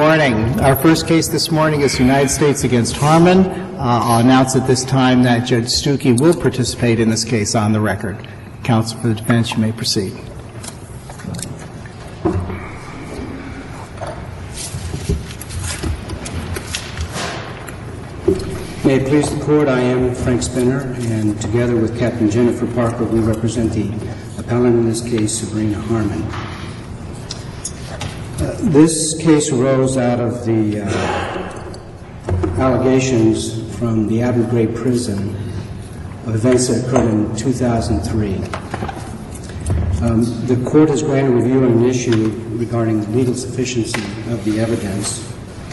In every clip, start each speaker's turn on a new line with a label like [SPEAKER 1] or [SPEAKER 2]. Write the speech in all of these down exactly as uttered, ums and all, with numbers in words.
[SPEAKER 1] morning. Our first case this morning is United States against Harmon. Uh, I'll announce at this time that Judge Stuckey will participate in this case on the record. Counsel for the defense, you may proceed.
[SPEAKER 2] May it please the Court, I am Frank Spinner, and together with Captain Jennifer Parker, we represent the appellant in this case, Sabrina Harmon. Uh, this case arose out of the uh, allegations from the Abu Ghraib prison of events that occurred in two thousand three. Um, the Court has granted review on an issue regarding the legal sufficiency of the evidence,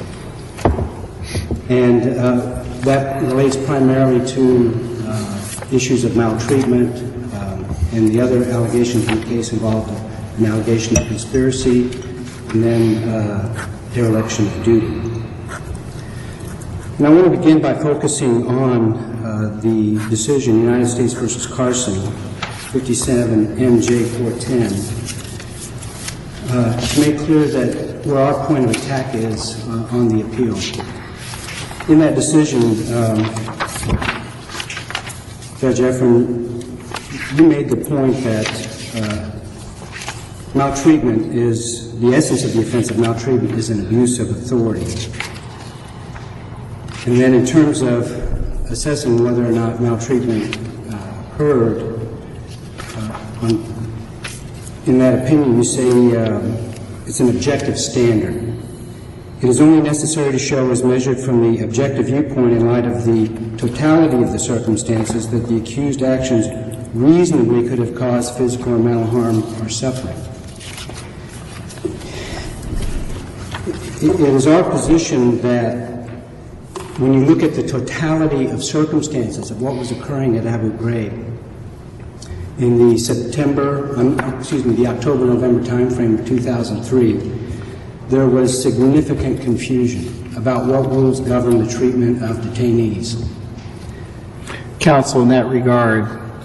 [SPEAKER 2] and uh, that relates primarily to uh, issues of maltreatment, um, and the other allegations in the case involved an allegation of conspiracy, and then uh, dereliction of duty. And I want to begin by focusing on uh, the decision, United States versus Carson, fifty-seven M J four ten, uh, to make clear that where our point of attack is uh, on the appeal. In that decision, um, Judge Efron, you made the point that uh, maltreatment is, the essence of the offense of maltreatment is an abuse of authority. And then in terms of assessing whether or not maltreatment uh, occurred, uh, on, in that opinion you say um, it's an objective standard. It is only necessary to show, as measured from the objective viewpoint in light of the totality of the circumstances, that the accused actions reasonably could have caused physical or mental harm or suffering. It is our position that when you look at the totality of circumstances of what was occurring at Abu Ghraib in the September, um, excuse me, the October-November timeframe of two thousand three, there was significant confusion about what rules govern the treatment of detainees.
[SPEAKER 1] Counsel, in that regard,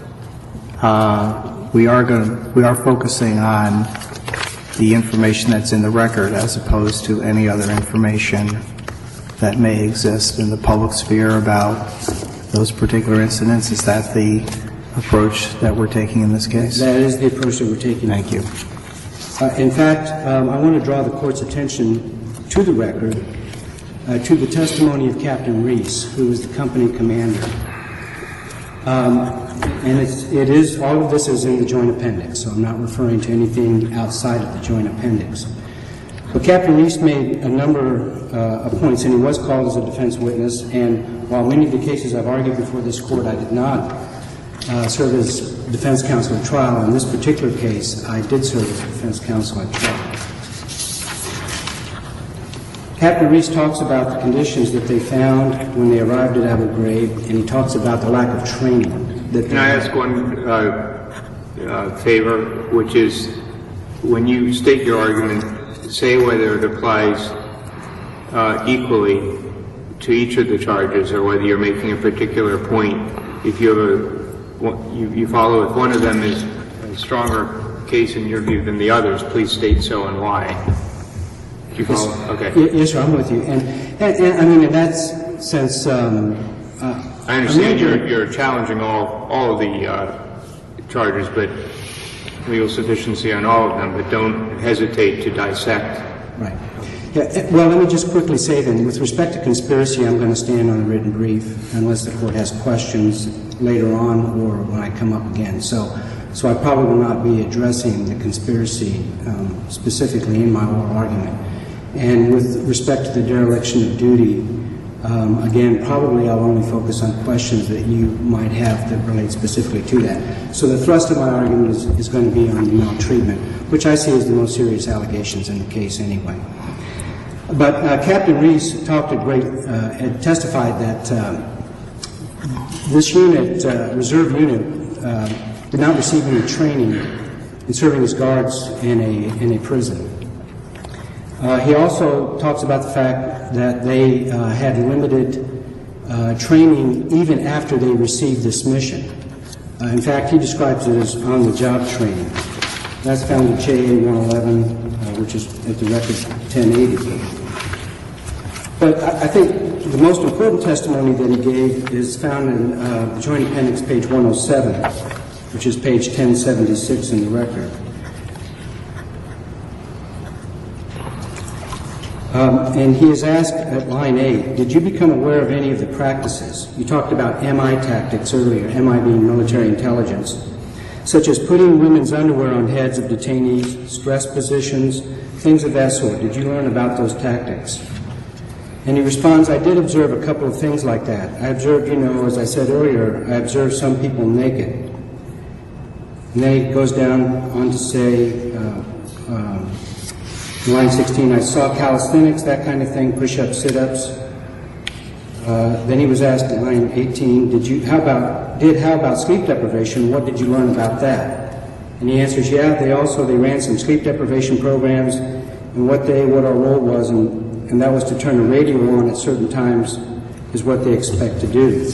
[SPEAKER 1] uh, we are going to, we are focusing on the information that's in the record as opposed to any other information that may exist in the public sphere about those particular incidents. Is that the approach that we're taking in this case?
[SPEAKER 2] That is the approach that we're taking.
[SPEAKER 1] Thank you.
[SPEAKER 2] Uh, in fact, um, I want to draw the Court's attention to the record, uh, to the testimony of Captain Reese, who was the company commander. Um, and it's, it is, all of this is in the joint appendix, so I'm not referring to anything outside of the joint appendix. But Captain Reese made a number uh, of points, and he was called as a defense witness, and while many of the cases I've argued before this Court I did not uh, serve as defense counsel at trial, in this particular case I did serve as defense counsel at trial. Captain Reese talks about the conditions that they found when they arrived at Abu Ghraib, and he talks about the lack of training. That
[SPEAKER 3] Can I ask one uh, uh, favor, which is when you state your argument, say whether it applies uh, equally to each of the charges or whether you're making a particular point. If you have a, you, you follow if one of them is a stronger case in your view than the others, please state so and why. Do you follow?
[SPEAKER 2] Yes,
[SPEAKER 3] okay.
[SPEAKER 2] yes, sir, I'm with you. And, and, and I mean, in that sense, um, uh,
[SPEAKER 3] I understand you're, you're challenging all, all of the uh, charges, but legal sufficiency on all of them, but don't hesitate to dissect.
[SPEAKER 2] Right. Yeah, well, let me just quickly say then, with respect to conspiracy, I'm going to stand on a written brief unless the Court has questions later on or when I come up again. So, so I probably will not be addressing the conspiracy um, specifically in my oral argument. And with respect to the dereliction of duty, um, again, probably I'll only focus on questions that you might have that relate specifically to that. So the thrust of my argument is, is going to be on the maltreatment, which I see as the most serious allegations in the case anyway. But uh, Captain Reese talked at great, uh, had testified that uh, this unit, uh, reserve unit, uh, did not receive any training in serving as guards in a, in a prison. Uh, he also talks about the fact that they uh, had limited uh, training even after they received this mission. Uh, in fact, he describes it as on-the-job training. That's found in J A one eleven, uh, which is at the record ten eighty. But I, I think the most important testimony that he gave is found in uh, the Joint Appendix, page one oh seven, which is page ten seventy-six in the record. Um, and he is asked at line eight, did you become aware of any of the practices? You talked about M I tactics earlier, M I being military intelligence, such as putting women's underwear on heads of detainees, stress positions, things of that sort. Did you learn about those tactics? And he responds, I did observe a couple of things like that. I observed, you know, as I said earlier, I observed some people naked. And then he goes down on to say, uh, uh, line sixteen, I saw calisthenics, that kind of thing, push-ups, sit-ups. Uh, then he was asked at line eighteen, did you, how about, did, how about sleep deprivation? What did you learn about that? And he answers, yeah, they also, they ran some sleep deprivation programs, and what they, what our role was, and, and that was to turn the radio on at certain times, is what they expect to do.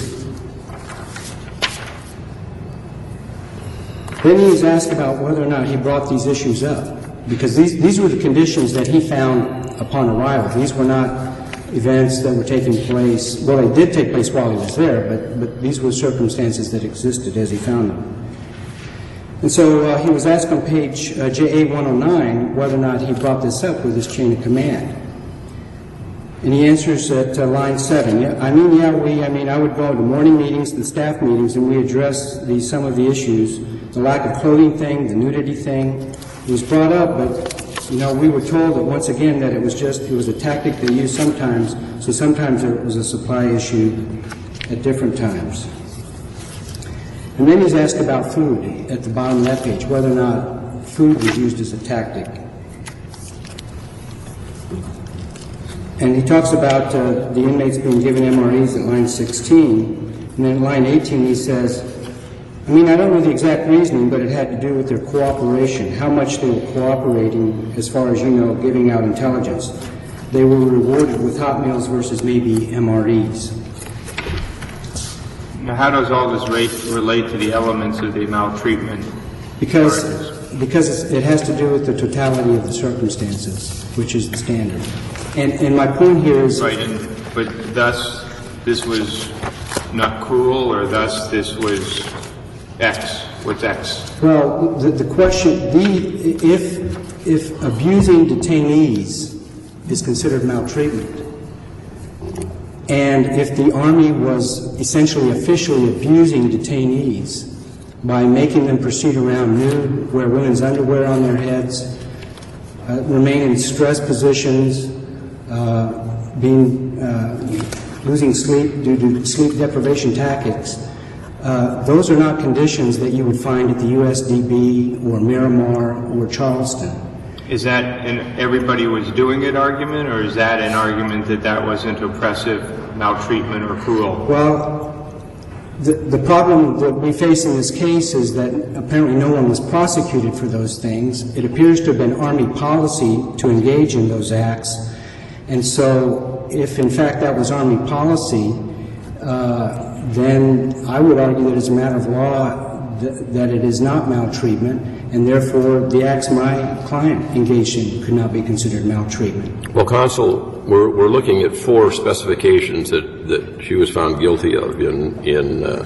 [SPEAKER 2] Then he was asked about whether or not he brought these issues up, because these, these were the conditions that he found upon arrival. These were not events that were taking place, well, they did take place while he was there, but, but these were circumstances that existed as he found them. And so uh, he was asked on page uh, J A one oh nine whether or not he brought this up with his chain of command. And he answers at uh, line seven, yeah, I mean, yeah, we, I mean, I would go to morning meetings, the staff meetings, and we address the, some of the issues, the lack of clothing thing, the nudity thing. It was brought up, but, you know, we were told that once again that it was just, it was a tactic they used sometimes, so sometimes it was a supply issue at different times. And then he's asked about food at the bottom of that page, whether or not food was used as a tactic. And he talks about uh, the inmates being given M R Es at line sixteen, and then at line eighteen he says, I mean, I don't know the exact reasoning, but it had to do with their cooperation, how much they were cooperating as far as, you know, giving out intelligence. They were rewarded with hot meals versus maybe M R Es.
[SPEAKER 3] Now, how does all this rate relate to the elements of the maltreatment?
[SPEAKER 2] Because,
[SPEAKER 3] charges?
[SPEAKER 2] because it has to do with the totality of the circumstances, which is the standard. And, and my point here is...
[SPEAKER 3] Right, and, but thus this was not cruel, or thus this was X? What's X?
[SPEAKER 2] Well, the, the question, the, if, if abusing detainees is considered maltreatment, and if the Army was essentially officially abusing detainees by making them proceed around nude, wear women's underwear on their heads, uh, remain in stress positions, uh, being, uh, losing sleep due to sleep deprivation tactics, uh, those are not conditions that you would find at the U S D B or Miramar or Charleston.
[SPEAKER 3] Is that an everybody was doing it argument, or is that an argument that that wasn't oppressive, maltreatment, or cruel?
[SPEAKER 2] Well, the, the problem that we face in this case is that apparently no one was prosecuted for those things. It appears to have been Army policy to engage in those acts. And so if in fact that was Army policy, uh, then I would argue that as a matter of law th that it is not maltreatment, and therefore the acts my client engaged in could not be considered maltreatment.
[SPEAKER 4] Well, Counsel, we're, we're looking at four specifications that, that she was found guilty of in, in uh,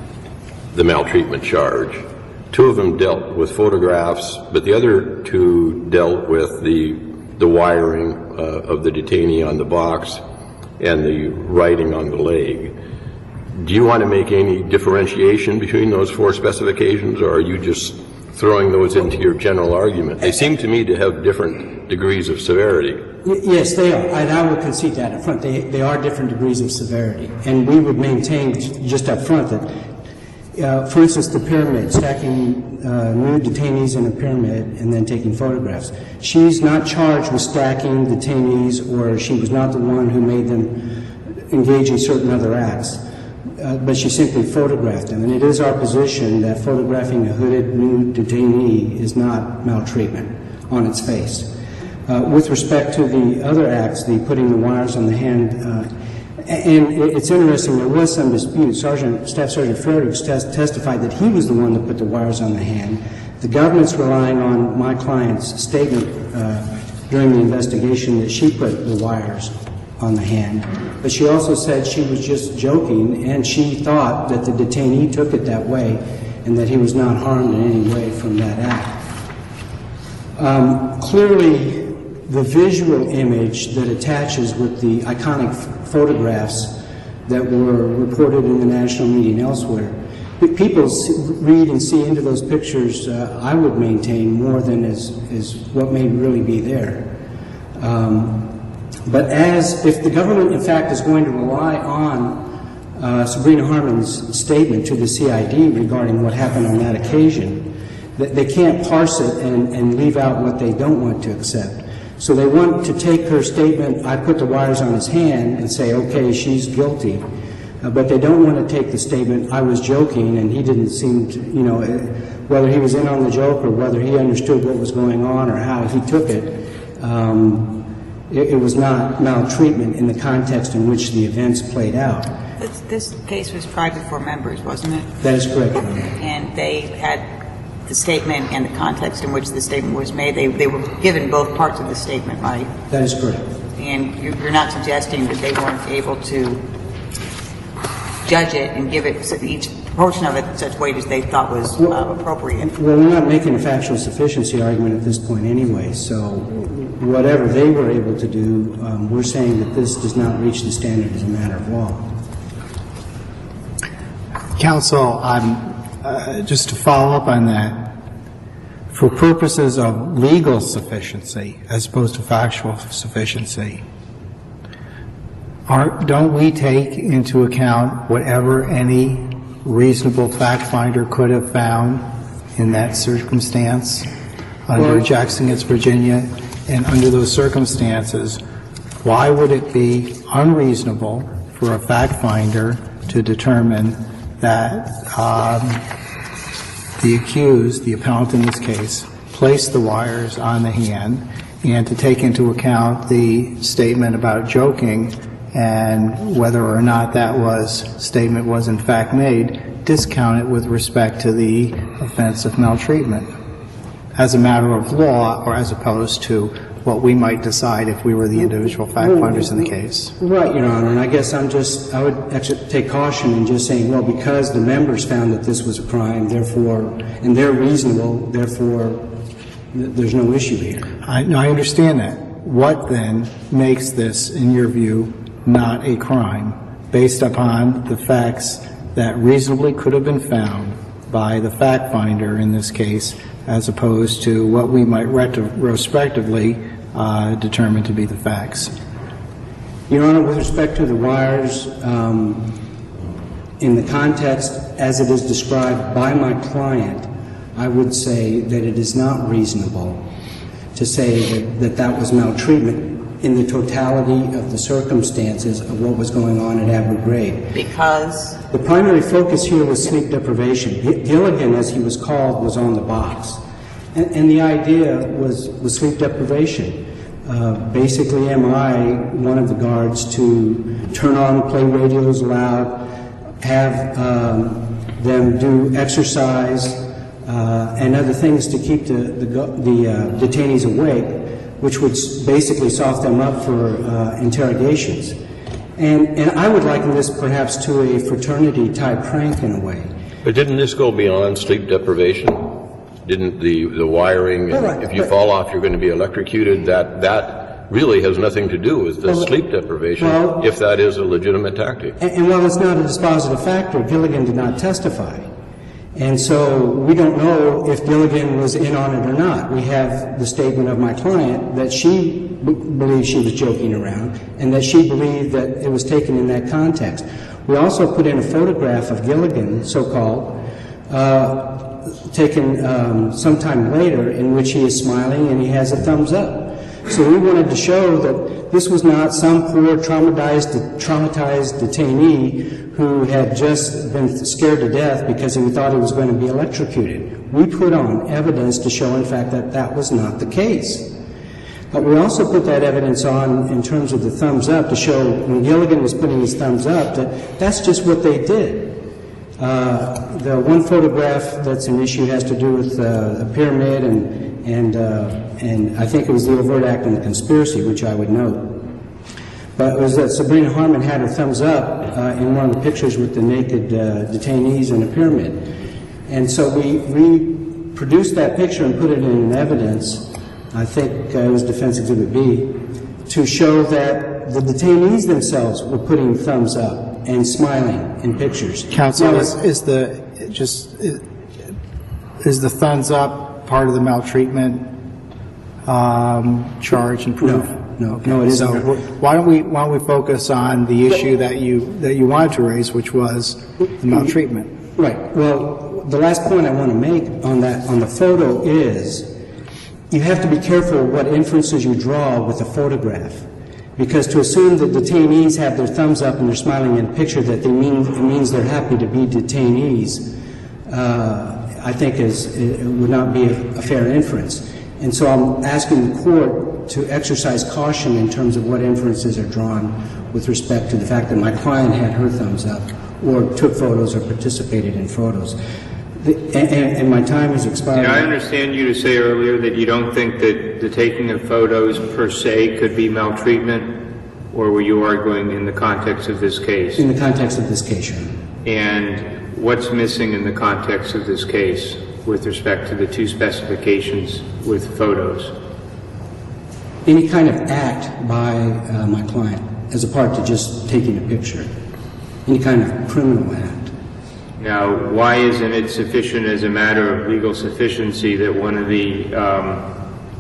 [SPEAKER 4] the maltreatment charge. Two of them dealt with photographs, but the other two dealt with the, the wiring uh, of the detainee on the box and the writing on the leg. Do you want to make any differentiation between those four specifications, or are you just throwing those into your general argument? They seem to me to have different degrees of severity.
[SPEAKER 2] Y yes, they are, and I will concede that up front. They, they are different degrees of severity. And we would maintain just up front that, uh, for instance, the pyramid, stacking uh, nude detainees in a pyramid and then taking photographs. She's not charged with stacking detainees, or she was not the one who made them engage in certain other acts. Uh, but she simply photographed them. And it is our position that photographing a hooded nude detainee is not maltreatment on its face. Uh, with respect to the other acts, the putting the wires on the hand, uh, and it's interesting, there was some dispute. Sergeant, Staff Sergeant Fredericks tes testified that he was the one that put the wires on the hand. The government's relying on my client's statement uh, during the investigation that she put the wires on the hand. But she also said she was just joking, and she thought that the detainee took it that way and that he was not harmed in any way from that act. Um, clearly, the visual image that attaches with the iconic photographs that were reported in the national media and elsewhere, people read and see into those pictures, uh, I would maintain, more than is, is what may really be there. Um, but as, if the government in fact is going to rely on uh, Sabrina Harmon's statement to the C I D regarding what happened on that occasion, that they can't parse it and, and leave out what they don't want to accept. So they want to take her statement, I put the wires on his hand, and say, okay, she's guilty. Uh, but they don't want to take the statement, I was joking, and he didn't seem to, you know, whether he was in on the joke or whether he understood what was going on or how he took it, um, it, it was not maltreatment in the context in which the events played out.
[SPEAKER 5] This, this case was tried before members, wasn't it?
[SPEAKER 2] That is correct, Your Honor.
[SPEAKER 5] And they had the statement and the context in which the statement was made. They, they were given both parts of the statement, right?
[SPEAKER 2] That is correct.
[SPEAKER 5] And you're, you're not suggesting that they weren't able to judge it and give it each portion of it such weight as they thought was uh, appropriate?
[SPEAKER 2] Well, we're not making a factual sufficiency argument at this point anyway, so whatever they were able to do, um, we're saying that this does not reach the standard as a matter of law.
[SPEAKER 1] Counsel, I'm, uh, just to follow up on that, for purposes of legal sufficiency as opposed to factual sufficiency, Are, don't we take into account whatever any reasonable fact finder could have found in that circumstance under
[SPEAKER 2] well,
[SPEAKER 1] Jackson against Virginia? And under those circumstances, why would it be unreasonable for a fact finder to determine that um, the accused, the appellant in this case, placed the wires on the hand, and to take into account the statement about joking and whether or not that was statement was in fact made, discount it with respect to the offense of maltreatment as a matter of law, or as opposed to what we might decide if we were the individual fact finders in the case?
[SPEAKER 2] Right, Your Honor, and I guess I'm just, I would actually take caution in just saying, well, because the members found that this was a crime, therefore, and they're reasonable, therefore, th- there's no issue here.
[SPEAKER 1] I, I understand that. What then makes this, in your view, not a crime, based upon the facts that reasonably could have been found by the fact finder in this case, as opposed to what we might retrospectively uh, determine to be the facts?
[SPEAKER 2] Your Honor, with respect to the wires, um, in the context as it is described by my client, I would say that it is not reasonable to say that that, that was maltreatment in the totality of the circumstances of what was going on at Abu Ghraib.
[SPEAKER 5] Because?
[SPEAKER 2] The primary focus here was sleep deprivation. Gilligan, as he was called, was on the box. And, and the idea was, was sleep deprivation. Uh, basically, am I one of the guards to turn on and play radios loud, have um, them do exercise uh, and other things to keep the, the, the uh, detainees awake, which would basically soften them up for uh, interrogations. And, and I would liken this perhaps to a fraternity-type prank in a way.
[SPEAKER 4] But didn't this go beyond sleep deprivation? Didn't the, the wiring, and
[SPEAKER 2] right,
[SPEAKER 4] if you fall off you're going to be electrocuted, that, that really has nothing to do with the
[SPEAKER 2] well,
[SPEAKER 4] sleep deprivation,
[SPEAKER 2] well,
[SPEAKER 4] if that is a legitimate tactic.
[SPEAKER 2] And, and while it's not a dispositive factor, Gilligan did not testify. And so we don't know if Gilligan was in on it or not. We have the statement of my client that she b- believed she was joking around and that she believed that it was taken in that context. We also put in a photograph of Gilligan, so-called, uh, taken um, sometime later, in which he is smiling and he has a thumbs up. So we wanted to show that this was not some poor traumatized, traumatized detainee who had just been scared to death because he thought he was going to be electrocuted. We put on evidence to show, in fact, that that was not the case. But we also put that evidence on in terms of the thumbs up to show when Gilligan was putting his thumbs up that that's just what they did. Uh, the one photograph that's an issue has to do with uh, a pyramid and, and, uh, and I think it was the overt act and the conspiracy, which I would note. but it was that Sabrina Harmon had her thumbs up uh, in one of the pictures with the naked uh, detainees in a pyramid. And so we, we produced that picture and put it in evidence, I think uh, it was Defense Exhibit B, to show that the detainees themselves were putting thumbs up and smiling in pictures.
[SPEAKER 1] Counsel,
[SPEAKER 2] Now,
[SPEAKER 1] is, is the just is, is the thumbs up part of the maltreatment um, charge and proof?
[SPEAKER 2] No, no, no, it isn't.
[SPEAKER 1] So why don't we why don't we focus on the issue that you that you wanted to raise, which was the maltreatment?
[SPEAKER 2] Right. Well, the last point I want to make on that on the photo is you have to be careful what inferences you draw with a photograph. Because to assume that detainees have their thumbs up and they're smiling in a picture that they mean it means they're happy to be detainees, uh, I think is it would not be a, a fair inference. And so I'm asking the court to exercise caution in terms of what inferences are drawn with respect to the fact that my client had her thumbs up or took photos or participated in photos. The, and, and my time has expired.
[SPEAKER 3] Did I understand you to say earlier that you don't think that the taking of photos per se could be maltreatment, or were you arguing in the context of this case?
[SPEAKER 2] In the context of this case, Your Honor.
[SPEAKER 3] And what's missing in the context of this case with respect to the two specifications with photos?
[SPEAKER 2] Any kind of act by uh, my client as a part to just taking a picture. Any kind of criminal act.
[SPEAKER 3] Now, why isn't it sufficient as a matter of legal sufficiency that one of the um,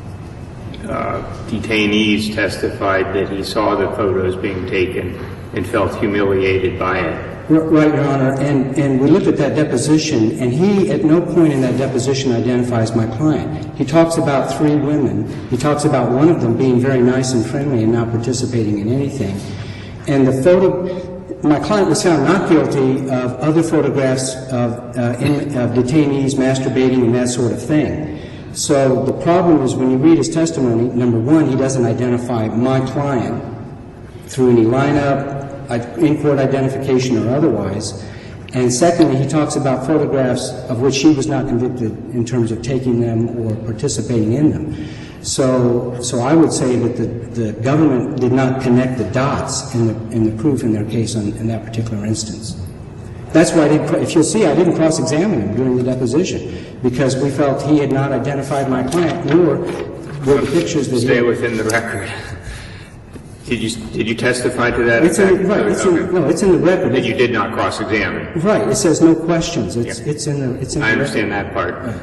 [SPEAKER 3] uh, detainees testified that he saw the photos being taken and felt humiliated by it?
[SPEAKER 2] Right, Your Honor. And, and we looked at that deposition, and he at no point in that deposition identifies my client. He talks about three women. He talks about one of them being very nice and friendly and not participating in anything. And the photo... My client was found not guilty of other photographs of, uh, in, of detainees masturbating and that sort of thing. So the problem is when you read his testimony, number one, he doesn't identify my client through any lineup, in-court identification or otherwise. And secondly, he talks about photographs of which he was not convicted in terms of taking them or participating in them. So, so I would say that the, the government did not connect the dots in the, in the proof in their case on, in that particular instance. That's why, I didn't, if you'll see, I didn't cross-examine him during the deposition because we felt he had not identified my client, nor were the pictures that
[SPEAKER 3] Stay
[SPEAKER 2] he...
[SPEAKER 3] within the record. Did you, did you testify to that?
[SPEAKER 2] It's in, right, it's in, no, it's in the record.
[SPEAKER 3] That you did not cross-examine?
[SPEAKER 2] Right. It says no questions. It's,
[SPEAKER 3] Yep.
[SPEAKER 2] it's in the, it's in the
[SPEAKER 3] I understand
[SPEAKER 2] record.
[SPEAKER 3] that part.
[SPEAKER 2] Right.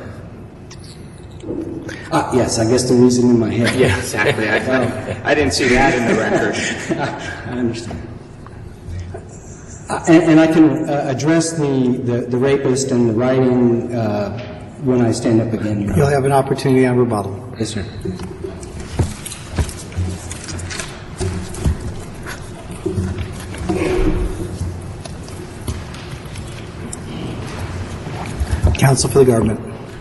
[SPEAKER 2] Ah, yes, I guess the reason in my head.
[SPEAKER 3] Yeah, exactly. I, I didn't see that in the record.
[SPEAKER 2] I understand. Uh, and, and I can uh, address the, the, the rapist and the writing uh, when I stand up again. Your
[SPEAKER 1] You'll
[SPEAKER 2] Honor.
[SPEAKER 1] have an opportunity on rebuttal.
[SPEAKER 2] Yes, sir.
[SPEAKER 1] Counsel for the government.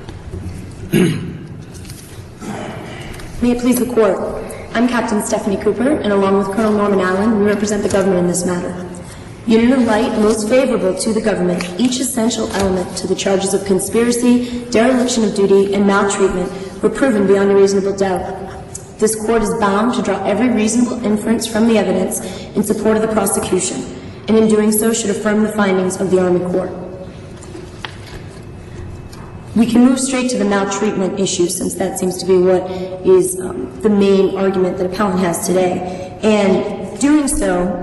[SPEAKER 6] May it please the Court. I'm Captain Stephanie Cooper, and along with Colonel Norman Allen, we represent the government in this matter. Viewed in a light most favorable to the government, each essential element to the charges of conspiracy, dereliction of duty, and maltreatment were proven beyond a reasonable doubt. This Court is bound to draw every reasonable inference from the evidence in support of the prosecution, and in doing so should affirm the findings of the Army Court. We can move straight to the maltreatment issue, since that seems to be what is um, the main argument that appellant has today. And doing so,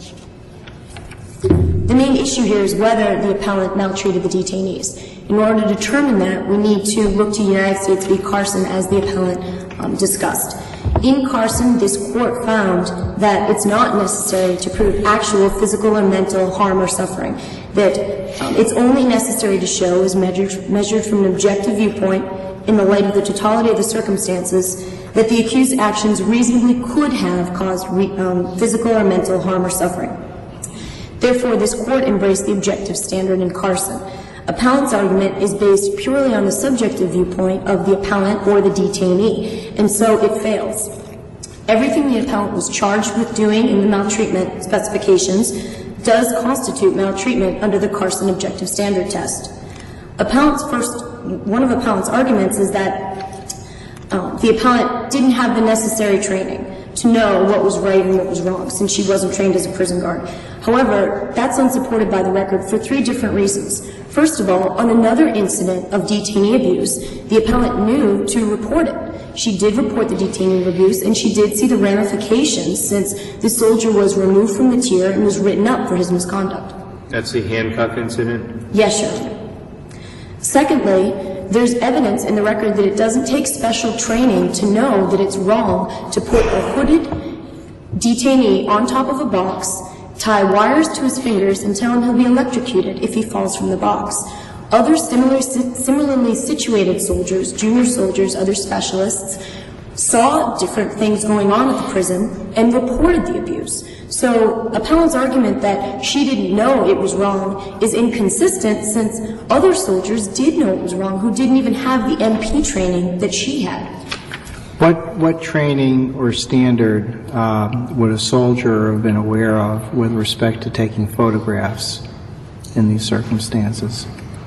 [SPEAKER 6] the main issue here is whether the appellant maltreated the detainees. In order to determine that, we need to look to United States v. Carson, as the appellant um, discussed. In Carson, this Court found that it's not necessary to prove actual physical or mental harm or suffering, that um, it's only necessary to show, as measured, measured from an objective viewpoint in the light of the totality of the circumstances, that the accused's actions reasonably could have caused re, um, physical or mental harm or suffering. Therefore, this Court embraced the objective standard in Carson. Appellant's argument is based purely on the subjective viewpoint of the appellant or the detainee, and so it fails. Everything the appellant was charged with doing in the maltreatment specifications does constitute maltreatment under the Carson objective standard test. Appellant's first, one of appellant's arguments is that um, the appellant didn't have the necessary training. to know what was right and what was wrong, since she wasn't trained as a prison guard. However, that's unsupported by the record for three different reasons. First of all, on another incident of detainee abuse, the appellant knew to report it. She did report the detainee abuse, and she did see the ramifications since the soldier was removed from the tier and was written up for his misconduct.
[SPEAKER 3] That's the handcuff incident?
[SPEAKER 6] Yes, Your Honor. Secondly, there's evidence in the record that it doesn't take special training to know that it's wrong to put a hooded detainee on top of a box, tie wires to his fingers, and tell him he'll be electrocuted if he falls from the box. Other similar, similarly situated soldiers, junior soldiers, other specialists, saw different things going on at the prison and reported the abuse. So appellant's argument that she didn't know it was wrong is inconsistent, since other soldiers did know it was wrong who didn't even have the M P training that she had.
[SPEAKER 1] What, what training or standard um, would a soldier have been aware of with respect to taking photographs in these circumstances?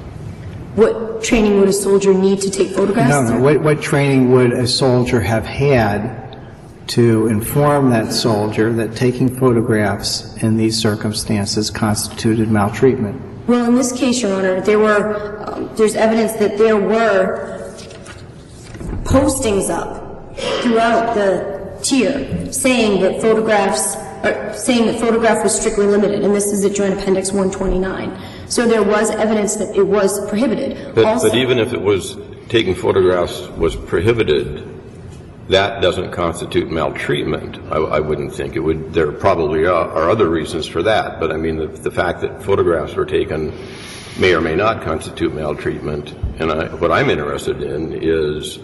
[SPEAKER 6] What training would a soldier need to take photographs?
[SPEAKER 1] No, no. What, what training would a soldier have had to inform that soldier that taking photographs in these circumstances constituted maltreatment?
[SPEAKER 6] Well, in this case, Your Honor, there were, um, there's evidence that there were postings up throughout the tier saying that photographs, or saying that photograph was strictly limited, and this is at Joint Appendix one twenty-nine. So there was evidence that it was prohibited.
[SPEAKER 4] But,
[SPEAKER 6] also,
[SPEAKER 4] but even if it was taking photographs was prohibited, that doesn't constitute maltreatment. I, I wouldn't think it would. There probably are, are other reasons for that, but I mean the, the fact that photographs were taken may or may not constitute maltreatment. And I, what I'm interested in is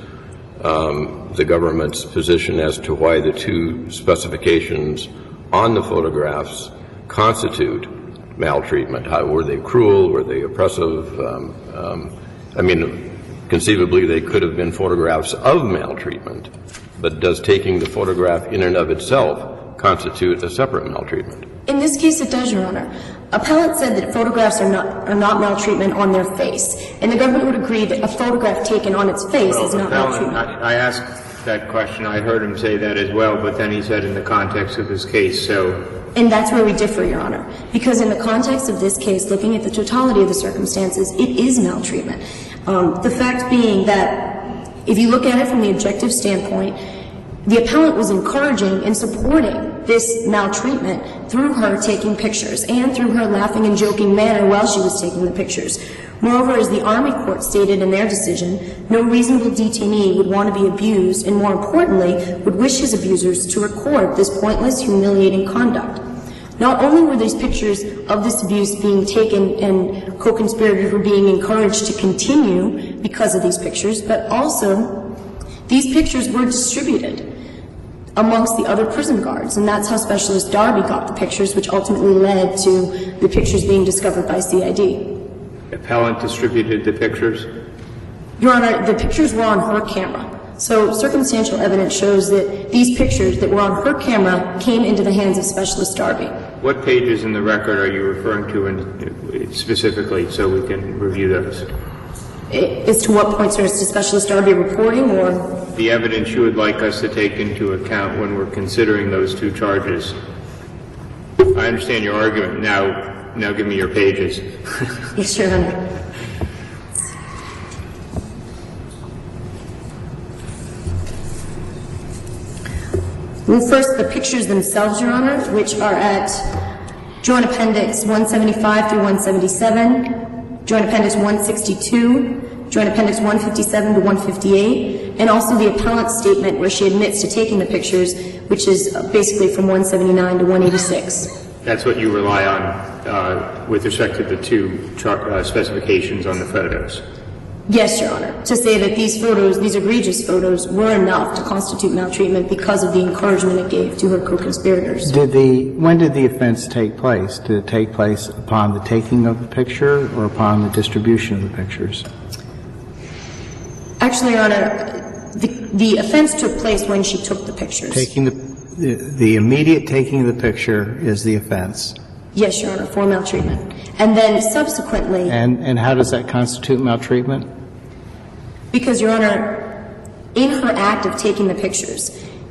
[SPEAKER 4] um, the government's position as to why the two specifications on the photographs constitute maltreatment. How, were they cruel? Were they oppressive? Um, um, I mean, conceivably they could have been photographs of maltreatment, but does taking the photograph in and of itself constitute a separate maltreatment?
[SPEAKER 6] in this case, it does, Your Honor. Appellant said that photographs are not are not maltreatment on their face, and the government would agree that a photograph taken on its face
[SPEAKER 3] well,
[SPEAKER 6] is not
[SPEAKER 3] appellant,
[SPEAKER 6] maltreatment.
[SPEAKER 3] I, I asked that question. I heard him say that as well, but then he said in the context of his case, so.
[SPEAKER 6] And that's where we differ, Your Honor, because in the context of this case, looking at the totality of the circumstances, it is maltreatment. Um, the fact being that if you look at it from the objective standpoint, the appellant was encouraging and supporting this maltreatment through her taking pictures and through her laughing and joking manner while she was taking the pictures. Moreover, as the Army Court stated in their decision, no reasonable detainee would want to be abused and, more importantly, would wish his abusers to record this pointless, humiliating conduct. Not only were these pictures of this abuse being taken and co-conspirators were being encouraged to continue because of these pictures, but also these pictures were distributed amongst the other prison guards, and that's how Specialist Darby got the pictures, which ultimately led to the pictures being discovered by C I D.
[SPEAKER 3] Appellant distributed the pictures?
[SPEAKER 6] Your Honor, the pictures were on her camera. So circumstantial evidence shows that these pictures that were on her camera came into the hands of Specialist Darby.
[SPEAKER 3] What pages in the record are you referring to in, specifically so we can review those?
[SPEAKER 6] As to what points, sir, is to Specialist Darby reporting or?
[SPEAKER 3] The evidence you would like us to take into account when we're considering those two charges. I understand your argument. Now, now give me your pages.
[SPEAKER 6] Yes, Your Honor. Well, first, the pictures themselves, Your Honor, which are at Joint Appendix one seventy-five through one seventy-seven, Joint Appendix one sixty-two, Joint Appendix one fifty-seven to one fifty-eight, and also the appellant's statement where she admits to taking the pictures, which is basically from one seventy-nine to one eighty-six.
[SPEAKER 3] That's what you rely on uh, with respect to the two char- uh, specifications on the photos?
[SPEAKER 6] Yes, Your Honor, to say that these photos, these egregious photos, were enough to constitute maltreatment because of the encouragement it gave to her co-conspirators.
[SPEAKER 1] Did the, when did the offense take place? Did it take place upon the taking of the picture or upon the distribution of the pictures?
[SPEAKER 6] Actually, Your Honor, the, the offense took place when she took the pictures.
[SPEAKER 1] Taking the, the, the immediate taking of the picture is the offense.
[SPEAKER 6] Yes, Your Honor, for maltreatment. And then subsequently...
[SPEAKER 1] And, and how does that constitute maltreatment?
[SPEAKER 6] Because, Your Honor, in her act of taking the pictures,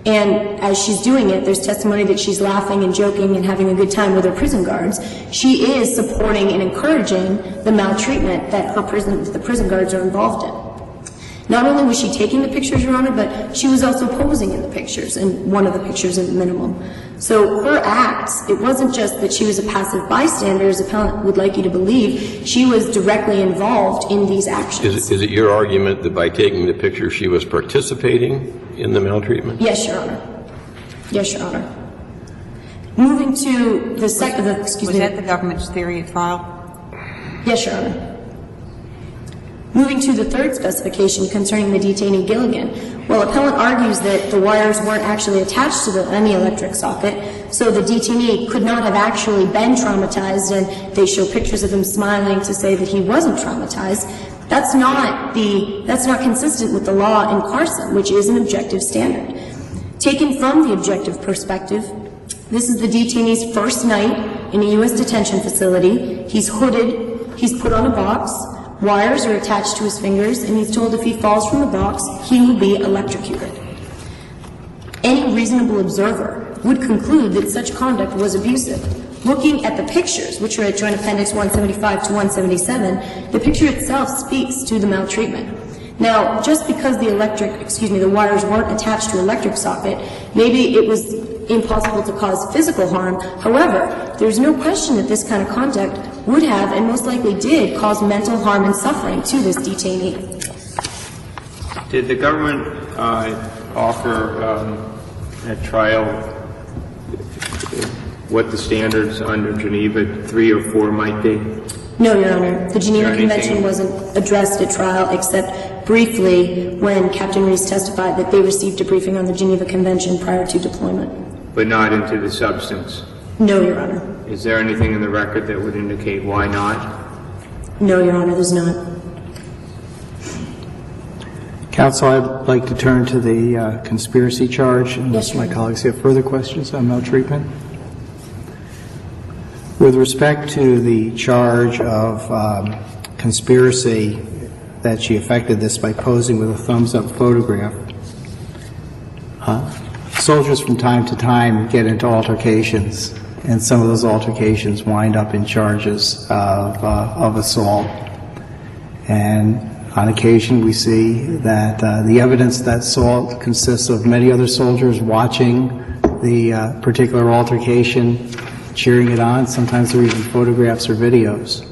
[SPEAKER 6] And as she's doing it, there's testimony that she's laughing and joking and having a good time with her prison guards. She is supporting and encouraging the maltreatment that her prison, the prison guards are involved in. Not only was she taking the pictures, Your Honor, but she was also posing in the pictures, in one of the pictures at the minimum. So her acts, it wasn't just that she was a passive bystander, as appellant would like you to believe. She was directly involved in these actions.
[SPEAKER 4] Is it, is it your argument that by taking the picture she was participating in the maltreatment?
[SPEAKER 6] Yes, Your Honor. Yes, Your Honor. Moving to the second, the, excuse
[SPEAKER 5] Was
[SPEAKER 6] me.
[SPEAKER 5] that the government's theory at trial?
[SPEAKER 6] Yes, Your Honor. Moving to the third specification concerning the detainee Gilligan. Well, appellant argues that the wires weren't actually attached to the, any electric socket, so the detainee could not have actually been traumatized, and they show pictures of him smiling to say that he wasn't traumatized. That's not the, that's not consistent with the law in Carson, which is an objective standard. Taken from the objective perspective, this is the detainee's first night in a U S detention facility. He's hooded, he's put on a box, wires are attached to his fingers, and he's told if he falls from the box, he will be electrocuted. Any reasonable observer would conclude that such conduct was abusive. Looking at the pictures, which are at Joint Appendix one seventy-five to one seventy-seven, the picture itself speaks to the maltreatment. Now, just because the electric, excuse me, the wires weren't attached to an electric socket, maybe it was impossible to cause physical harm. However, there's no question that this kind of conduct would have, and most likely did, cause mental harm and suffering to this detainee.
[SPEAKER 3] Did the government uh, offer um, at trial what the standards under Geneva three or four might be?
[SPEAKER 6] No, Your Honor. The Geneva
[SPEAKER 3] anything-
[SPEAKER 6] Convention wasn't addressed at trial except briefly when Captain Reese testified that they received a briefing on the Geneva Convention prior to deployment.
[SPEAKER 3] But not into the substance.
[SPEAKER 6] No, Your Honor.
[SPEAKER 3] Is there anything in the record that would indicate why not?
[SPEAKER 6] No, Your Honor, there's not.
[SPEAKER 1] Counsel, I'd like to turn to the uh, conspiracy charge, unless
[SPEAKER 6] Yes,
[SPEAKER 1] my
[SPEAKER 6] Your Honor.
[SPEAKER 1] colleagues have further questions on maltreatment. With respect to the charge of um, conspiracy that she effected this by posing with a thumbs-up photograph, uh, soldiers from time to time get into altercations, and some of those altercations wind up in charges of, uh, of assault. And on occasion we see that uh, the evidence that assault consists of many other soldiers watching the uh, particular altercation, cheering it on. Sometimes there are even photographs or videos.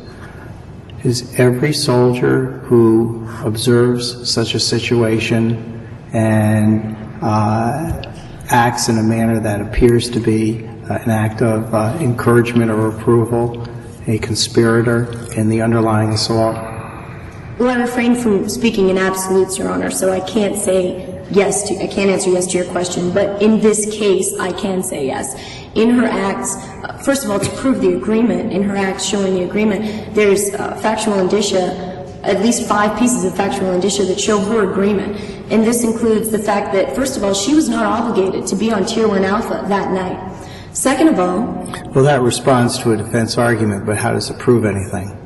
[SPEAKER 1] Is every soldier who observes such a situation and uh, acts in a manner that appears to be uh, an act of uh, encouragement or approval a conspirator in the underlying assault?
[SPEAKER 6] Well, I refrain from speaking in absolutes, Your Honor, so I can't say yes to, I can't answer yes to your question, but in this case, I can say yes. In her acts, uh, first of all, to prove the agreement, in her acts showing the agreement, there's uh, factual indicia, at least five pieces of factual indicia that show her agreement. And this includes the fact that, first of all, she was not obligated to be on Tier one Alpha that night. Second of all...
[SPEAKER 1] Well, that responds to a defense argument, but how does it prove anything?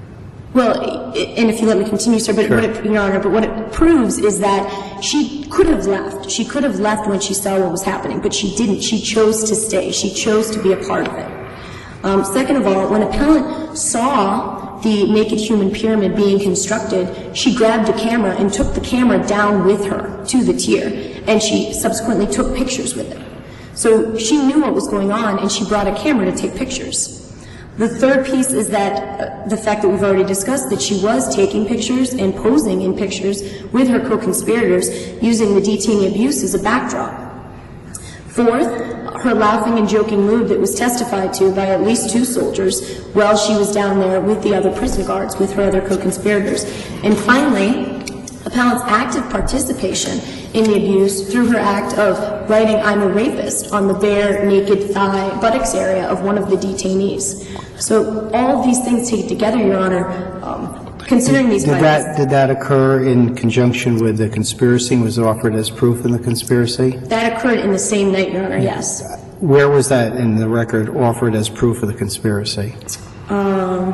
[SPEAKER 6] Well, and if you let me continue, sir, but
[SPEAKER 1] Sure.
[SPEAKER 6] what it, Your Honor, but what it proves is that she could have left. She could have left when she saw what was happening, but she didn't. She chose to stay. She chose to be a part of it. Um, second of all, when appellant saw the naked human pyramid being constructed, she grabbed a camera and took the camera down with her to the tier, and she subsequently took pictures with it. So she knew what was going on, and she brought a camera to take pictures. The third piece is that uh, the fact that we've already discussed that she was taking pictures and posing in pictures with her co-conspirators using the detainee abuse as a backdrop. Fourth, her laughing and joking mood that was testified to by at least two soldiers while she was down there with the other prison guards, with her other co-conspirators. And finally, appellant's active participation in the abuse through her act of writing "I'm a rapist" on the bare, naked thigh, buttocks area of one of the detainees. So all of these things taken together, Your Honor, um, considering these
[SPEAKER 1] Did
[SPEAKER 6] findings...
[SPEAKER 1] that, did that occur in conjunction with the conspiracy and was offered as proof in the conspiracy?
[SPEAKER 6] That occurred in the same night, Your Honor, yes.
[SPEAKER 1] Where was that in the record offered as proof of the conspiracy?
[SPEAKER 6] Um,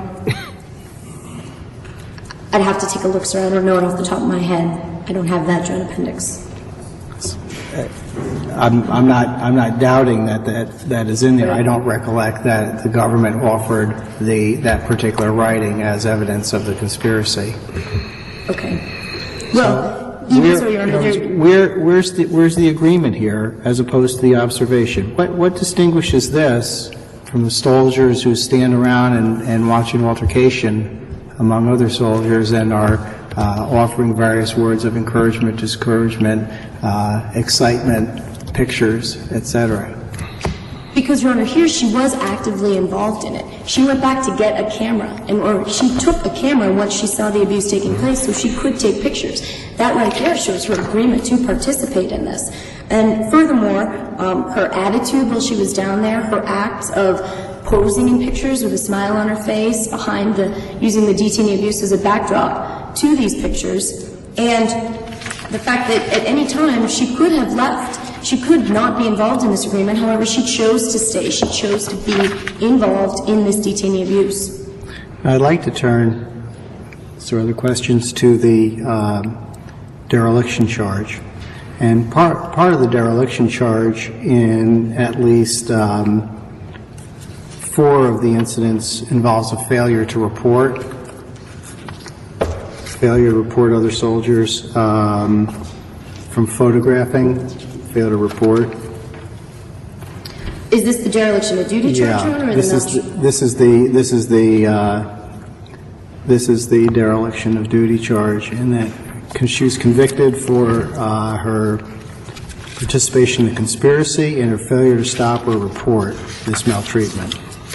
[SPEAKER 6] I'd have to take a look, sir. I don't know it off the top of my head. I don't have that joint appendix.
[SPEAKER 1] I'm, I'm not, I'm not doubting that, that that is in there. I don't recollect that the government offered the, that particular writing as evidence of the conspiracy.
[SPEAKER 6] Okay. Well, even so, Your Honor, there...
[SPEAKER 1] Where, where's the, where's the agreement here as opposed to the observation? What, what distinguishes this from the soldiers who stand around and, and watch an altercation among other soldiers and are uh, offering various words of encouragement, discouragement, uh, excitement, pictures, et cetera?
[SPEAKER 6] Because, Your Honor, here she was actively involved in it. She went back to get a camera, and or she took a camera once she saw the abuse taking place so she could take pictures. That right there shows her agreement to participate in this. And furthermore, um, her attitude while she was down there, her acts of posing in pictures with a smile on her face behind the, using the detainee abuse as a backdrop to these pictures, and the fact that at any time she could have left. She could not be involved in this agreement. However, she chose to stay. She chose to be involved in this detainee abuse.
[SPEAKER 1] I'd like to turn, is there other questions, to the um, dereliction charge. And part, part of the dereliction charge in at least um, four of the incidents involves a failure to report, failure to report other soldiers um, from photographing, fail to report.
[SPEAKER 6] Is this the dereliction of duty charge?
[SPEAKER 1] Yeah,
[SPEAKER 6] or
[SPEAKER 1] this
[SPEAKER 6] the
[SPEAKER 1] is the, this is the this is the uh, this is the dereliction of duty charge, and that she was convicted for uh, her participation in the conspiracy and her failure to stop or report this maltreatment.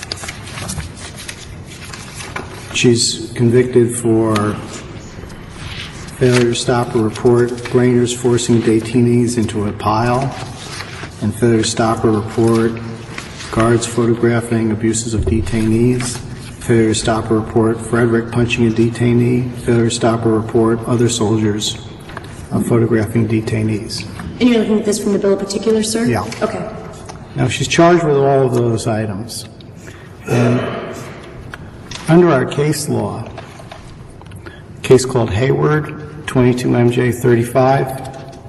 [SPEAKER 1] She's convicted for failure to stop or report brainers forcing detainees into a pile, and failure to stop or report guards photographing abuses of detainees, failure to stop or report Frederick punching a detainee, failure to stop or report other soldiers uh, photographing detainees.
[SPEAKER 6] And you're looking at this from the bill of particulars, sir?
[SPEAKER 1] Yeah.
[SPEAKER 6] Okay.
[SPEAKER 1] Now, she's charged with all of those items. And under our case law, a case called Hayward, twenty-two M J thirty-five,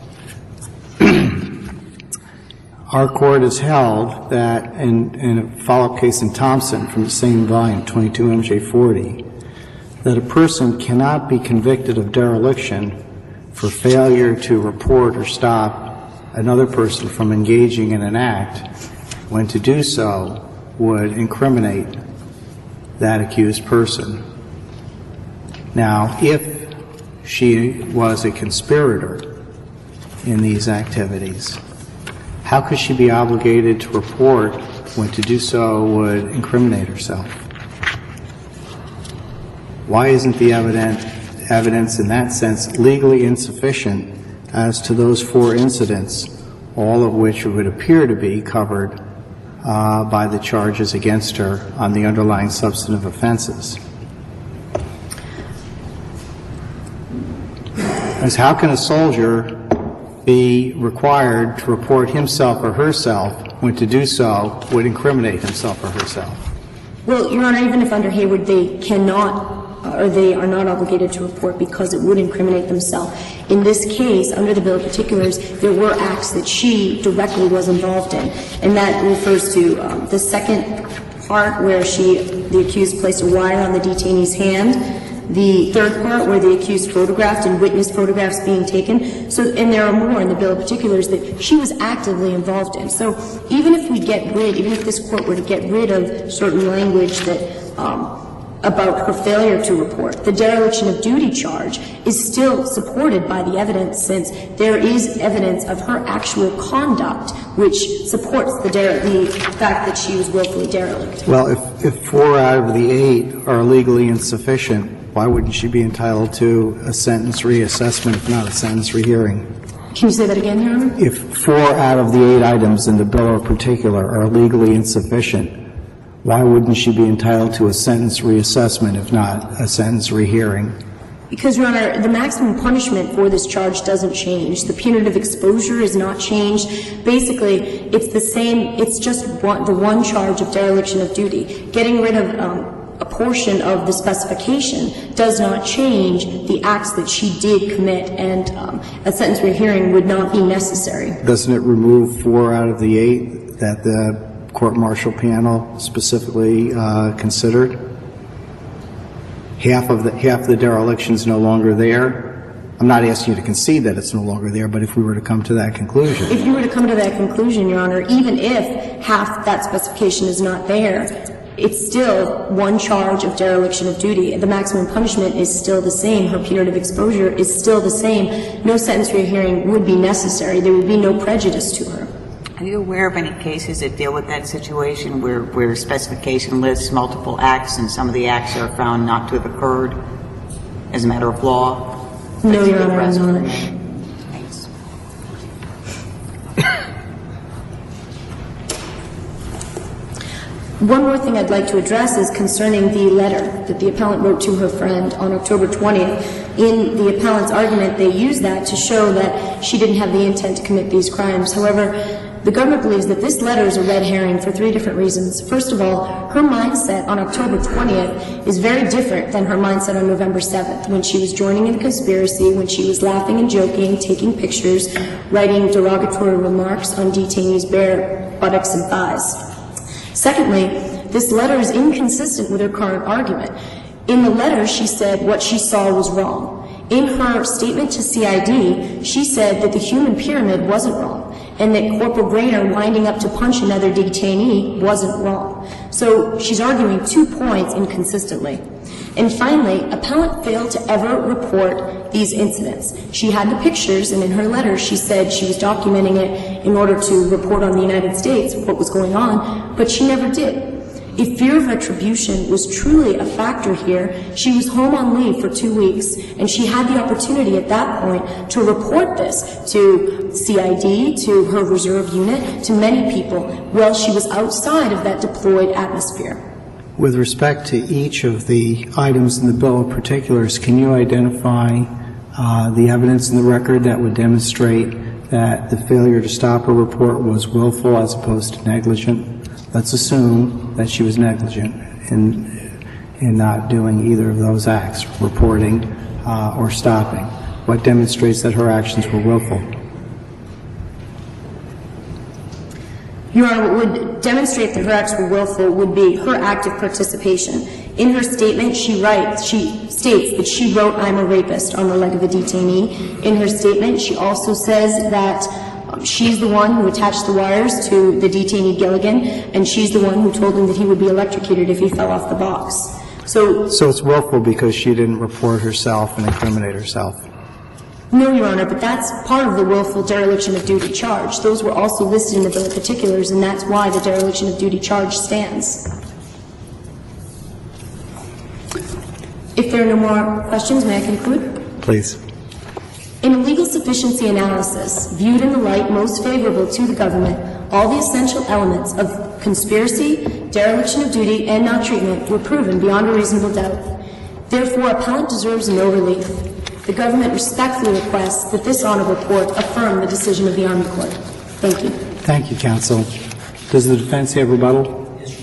[SPEAKER 1] our court has held that in, in a follow-up case in Thompson from the same volume, twenty-two M J forty, that a person cannot be convicted of dereliction for failure to report or stop another person from engaging in an act when to do so would incriminate that accused person. Now, if she was a conspirator in these activities, how could she be obligated to report when to do so would incriminate herself? Why isn't the evidence, evidence in that sense legally insufficient as to those four incidents, all of which would appear to be covered uh, by the charges against her on the underlying substantive offenses? As how can a soldier be required to report himself or herself when to do so would incriminate himself or herself?
[SPEAKER 6] Well, Your Honor, even if under Hayward they cannot uh, or they are not obligated to report because it would incriminate themselves. In this case, under the bill of particulars, there were acts that she directly was involved in, and that refers to um, the second part where she, the accused, placed a wire on the detainee's hand. The third part, where the accused photographed and witnessed photographs being taken. So, and there are more in the bill of particulars that she was actively involved in. So, even if we get rid, even if this court were to get rid of certain language that um, about her failure to report, the dereliction of duty charge is still supported by the evidence, since there is evidence of her actual conduct which supports the, der- the fact that she was willfully derelict.
[SPEAKER 1] Well, if, if four out of the eight are legally insufficient, why wouldn't she be entitled to a sentence reassessment, if not a sentence rehearing?
[SPEAKER 6] Can you say that again, Your Honor?
[SPEAKER 1] If four out of the eight items in the bill of particular are legally insufficient, why wouldn't she be entitled to a sentence reassessment, if not a sentence rehearing?
[SPEAKER 6] Because, Your Honor, the maximum punishment for this charge doesn't change. The punitive exposure is not changed. Basically, it's the same, it's just one, the one charge of dereliction of duty. Getting rid of um, a portion of the specification does not change the acts that she did commit, and um, a sentence rehearing would not be necessary.
[SPEAKER 1] Doesn't it remove four out of the eight that the court-martial panel specifically uh, considered? Half of the half of the dereliction is no longer there. I'm not asking you to concede that it's no longer there, but if we were to come to that conclusion.
[SPEAKER 6] If you were to come to that conclusion, Your Honor, even if half that specification is not there, it's still one charge of dereliction of duty. The maximum punishment is still the same. Her punitive exposure is still the same. No sentence rehearing would be necessary. There would be no prejudice to her.
[SPEAKER 5] Are you aware of any cases that deal with that situation where, where specification lists multiple acts and some of the acts are found not to have occurred as a matter of law?
[SPEAKER 6] No, Your Honor, I'm not.
[SPEAKER 5] Thanks.
[SPEAKER 6] One more thing I'd like to address is concerning the letter that the appellant wrote to her friend on October twentieth. In the appellant's argument, they used that to show that she didn't have the intent to commit these crimes. However, the government believes that this letter is a red herring for three different reasons. First of all, her mindset on October twentieth is very different than her mindset on November seventh, when she was joining in the conspiracy, when she was laughing and joking, taking pictures, writing derogatory remarks on detainees' bare buttocks and thighs. Secondly, this letter is inconsistent with her current argument. In the letter, she said what she saw was wrong. In her statement to C I D, she said that the human pyramid wasn't wrong, and that Corporal Grainer winding up to punch another detainee wasn't wrong. So she's arguing two points inconsistently. And finally, appellant failed to ever report these incidents. She had the pictures, and in her letter she said she was documenting it in order to report on the United States what was going on, but she never did. If fear of retribution was truly a factor here, she was home on leave for two weeks, and she had the opportunity at that point to report this to C I D, to her reserve unit, to many people, while she was outside of that deployed atmosphere.
[SPEAKER 1] With respect to each of the items in the bill of particulars, can you identify uh, the evidence in the record that would demonstrate that the failure to stop her report was willful as opposed to negligent? Let's assume that she was negligent in, in not doing either of those acts, reporting uh, or stopping. What demonstrates that her actions were willful?
[SPEAKER 6] Your Honor, what would demonstrate that her acts were willful would be her active participation. In her statement, she writes, she states that she wrote, "I'm a rapist," on the leg of a detainee. In her statement, she also says that um, she's the one who attached the wires to the detainee Gilligan, and she's the one who told him that he would be electrocuted if he fell off the box. So,
[SPEAKER 1] so it's willful because she didn't report herself and incriminate herself.
[SPEAKER 6] No, Your Honor, but that's part of the willful dereliction of duty charge. Those were also listed in the bill of particulars, and that's why the dereliction of duty charge stands. If there are no more questions, may I conclude?
[SPEAKER 1] Please.
[SPEAKER 6] In a legal sufficiency analysis, viewed in the light most favorable to the government, all the essential elements of conspiracy, dereliction of duty, and maltreatment were proven beyond a reasonable doubt. Therefore, appellant deserves no relief. The government respectfully requests that this honorable court affirm the decision of the Army Court. Thank you.
[SPEAKER 1] Thank you, counsel. Does the defense have rebuttal?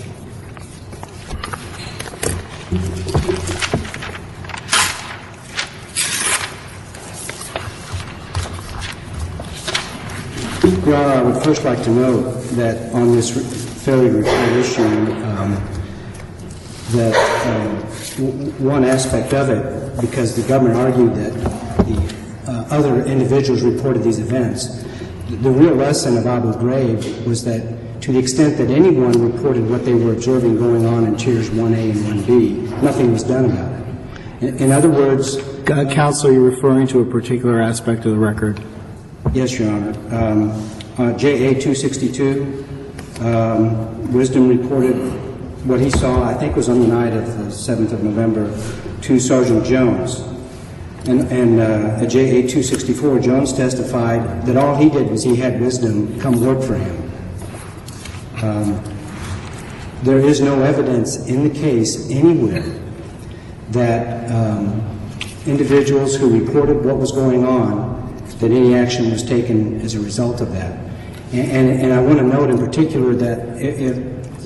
[SPEAKER 2] Your Honor, I would first like to note that on this failure to report issue, um, that um, w one aspect of it, because the government argued that the uh, other individuals reported these events, the, the real lesson of Abu Ghraib was that to the extent that anyone reported what they were observing going on in Tiers one A and one B, nothing was done about it. In, in other words...
[SPEAKER 1] Uh, counsel, you're referring to a particular aspect of the record.
[SPEAKER 2] Yes, Your Honor. Um, uh, J A two sixty-two, um, Wisdom reported what he saw, I think was on the night of the seventh of November, to Sergeant Jones. And, and uh, at J A two sixty-four, Jones testified that all he did was he had Wisdom come work for him. Um, there is no evidence in the case anywhere that um, individuals who reported what was going on, that any action was taken as a result of that. And, and, and I want to note in particular that if,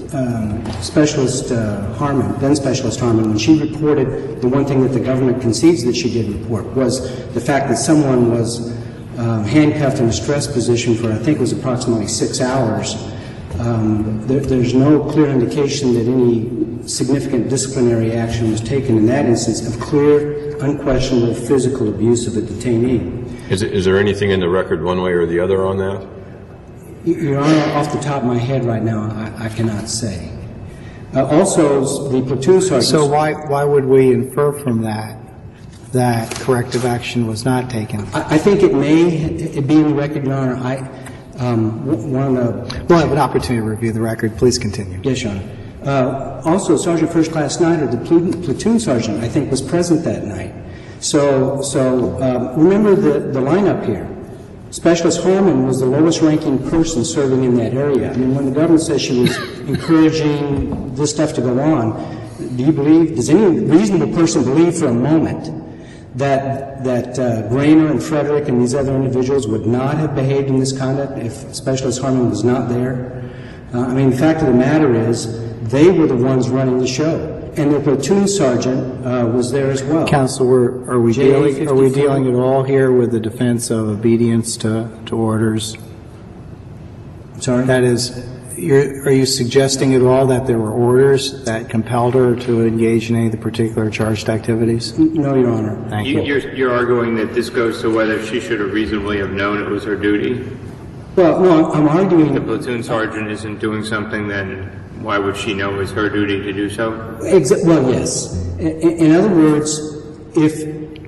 [SPEAKER 2] um, Specialist uh, Harmon, then Specialist Harmon, when she reported, the one thing that the government concedes that she did report was the fact that someone was uh, handcuffed in a stress position for, I think it was approximately six hours. Um, there, there's no clear indication that any significant disciplinary action was taken in that instance of clear, unquestionable physical abuse of a detainee.
[SPEAKER 4] Is, it, is there anything in the record one way or the other on that?
[SPEAKER 2] Your Honor, off the top of my head right now, I, I cannot say. Uh, also, the platoon sergeant...
[SPEAKER 1] So why, why would we infer from that that corrective action was not taken?
[SPEAKER 2] I, I think it may it be in the record, Your Honor. I, um, one of the...
[SPEAKER 1] We'll have an opportunity to review the record. Please continue.
[SPEAKER 2] Yes, Your Honor. Uh, also, Sergeant First Class Snyder, the platoon, platoon sergeant, I think, was present that night. So, so um, remember the, the lineup here. Specialist Harmon was the lowest ranking person serving in that area. I mean, when the government says she was encouraging this stuff to go on, do you believe, does any reasonable person believe for a moment that, that uh, Grainer and Frederick and these other individuals would not have behaved in this conduct if Specialist Harmon was not there? Uh, I mean, the fact of the matter is, they were the ones running the show. And the platoon sergeant uh, was there as well.
[SPEAKER 1] Counsel, we're, are we dealing are we dealing at all here with the defense of obedience to, to orders?
[SPEAKER 2] Sorry?
[SPEAKER 1] That is, you're, are you suggesting at all that there were orders that compelled her to engage in any of the particular charged activities?
[SPEAKER 2] No, Your Honor.
[SPEAKER 1] Thank
[SPEAKER 3] You,
[SPEAKER 1] you.
[SPEAKER 3] you're, you're arguing that this goes to whether she should have reasonably have known it was her duty?
[SPEAKER 2] Well, no, I'm arguing...
[SPEAKER 3] The platoon sergeant isn't doing something, then why would she know it was her duty to do so?
[SPEAKER 2] Exa- well, yes. In, in other words, if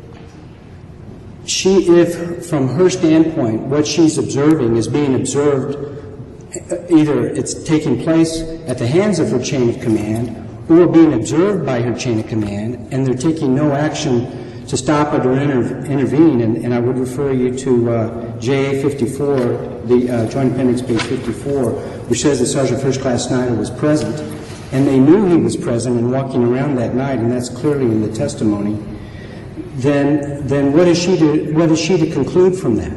[SPEAKER 2] she, if from her standpoint, what she's observing is being observed, either it's taking place at the hands of her chain of command or being observed by her chain of command, and they're taking no action to stop it or inter- intervene, and, and I would refer you to uh, J A fifty-four, the uh, Joint Appendix page fifty-four, which says that Sergeant First Class Snyder was present, and they knew he was present and walking around that night, and that's clearly in the testimony. Then, then what is she to what is she to conclude from that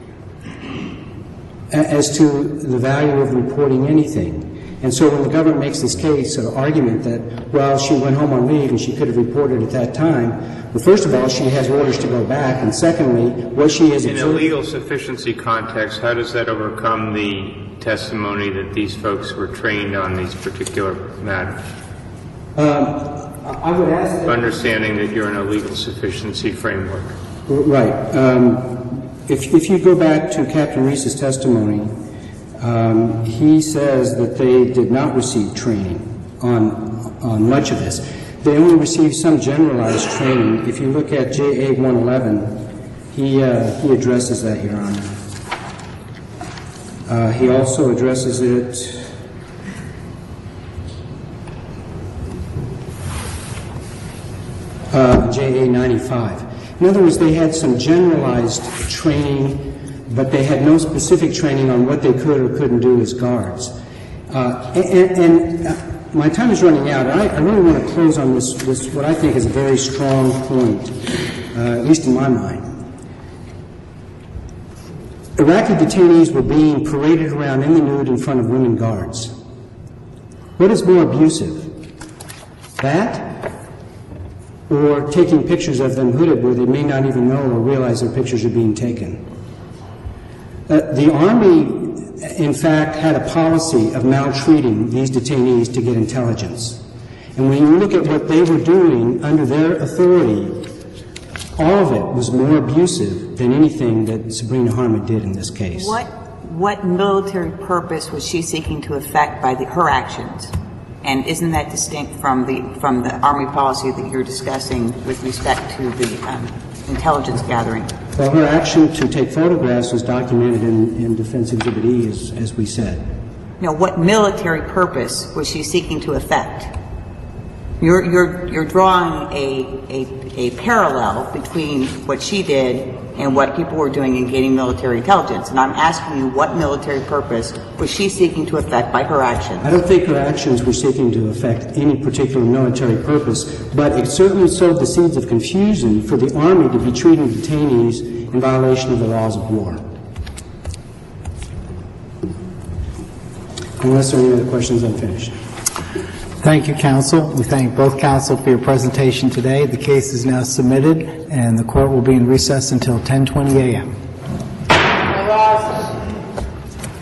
[SPEAKER 2] as to the value of reporting anything? And so when the government makes this case or argument that, well, she went home on leave and she could have reported at that time, well, first of all, she has orders to go back, and secondly, what she is
[SPEAKER 3] in
[SPEAKER 2] observing...
[SPEAKER 3] a legal sufficiency context, how does that overcome the testimony that these folks were trained on these particular matters?
[SPEAKER 2] Um, I would ask that...
[SPEAKER 3] Understanding that you're in a legal sufficiency framework.
[SPEAKER 2] Right. Um, if, if you go back to Captain Reese's testimony, um, he says that they did not receive training on, on much of this. They only received some generalized training. If you look at J A one eleven, he, uh, he addresses that, Your Honor. Uh, he also addresses it... Uh, J A ninety-five. In other words, they had some generalized training, but they had no specific training on what they could or couldn't do as guards. Uh, and and uh, my time is running out, and I, I really want to close on this, this, what I think is a very strong point, uh, at least in my mind. Iraqi detainees were being paraded around in the nude in front of women guards. What is more abusive? That? Or taking pictures of them hooded where they may not even know or realize their pictures are being taken? Uh, the Army, in fact, had a policy of maltreating these detainees to get intelligence. And when you look at what they were doing under their authority, all of it was more abusive than anything that Sabrina Harmon did in this case.
[SPEAKER 5] What what military purpose was she seeking to effect by the, her actions? And isn't that distinct from the from the Army policy that you're discussing with respect to the um, intelligence gathering?
[SPEAKER 2] Well, her action to take photographs was documented in, in Defense Exhibit E, as, as we said.
[SPEAKER 5] Now, what military purpose was she seeking to effect? You're, you're, you're drawing a, a, a parallel between what she did and what people were doing in gaining military intelligence. And I'm asking you, what military purpose was she seeking to effect by her actions?
[SPEAKER 2] I don't think her actions were seeking to effect any particular military purpose, but it certainly sowed the seeds of confusion for the Army to be treating detainees in violation of the laws of war. Unless there are any other questions, I'm finished.
[SPEAKER 7] Thank you, counsel. We thank both counsel for your presentation today. The case is now submitted, and the court will be in recess until ten twenty a m